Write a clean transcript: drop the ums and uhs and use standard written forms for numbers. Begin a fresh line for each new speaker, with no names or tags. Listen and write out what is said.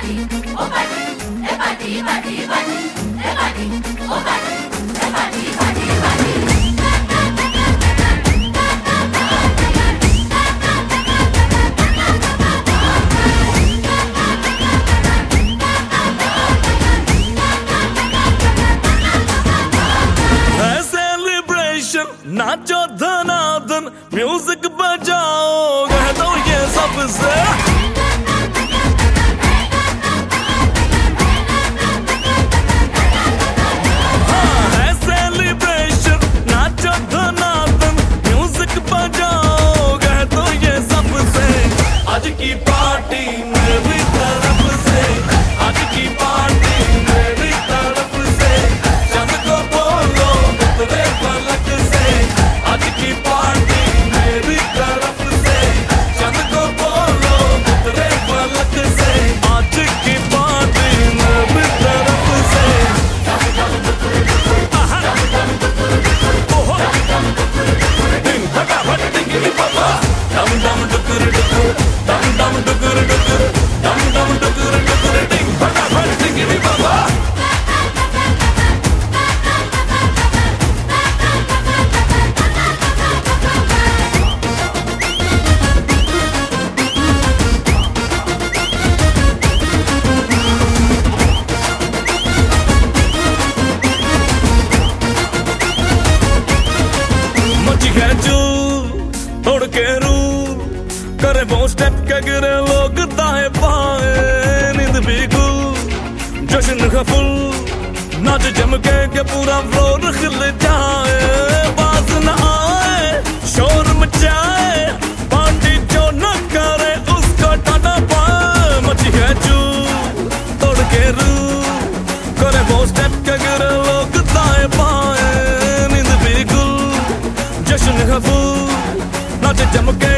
नाचो धनाधन music बजाओ कह दो ये सबसे हाँ है सेलिब्रेशन नाचो धनाधन म्यूजिक बजाओ कह दो ये सबसे आज की पार्टी मेरी तरफ से आज की पार्टी मेरी तरफ से चंद को बोलो उतरे फलक से आज की पार्टी मेरी तरफ से चंद को बोलो उतरे फलक से आज की पार्टी मेरी तरफ से दिन फटाफट टिंगली बाबा डम डम डुकुर डुकुर डम डम डुकुर डुकुर डम डम डुकुर डुकुर दिन फटाफट टिंगली बाबा तोड़ के रूल करे वो स्टेप के गिरे लोग दाएं बाएं नींद भी गुल जश्न का फुल नाच जम के पूरा फ्लोर खिल जाए बाज न आए शोर मचाए पार्टी जो न करे उसको टाटा पाए मची है चूल तोड़ के रूल करे वो स्टेप के गिरे लोग दाएं बाएं नींद भी गुल जश्न का फुल नाच जम के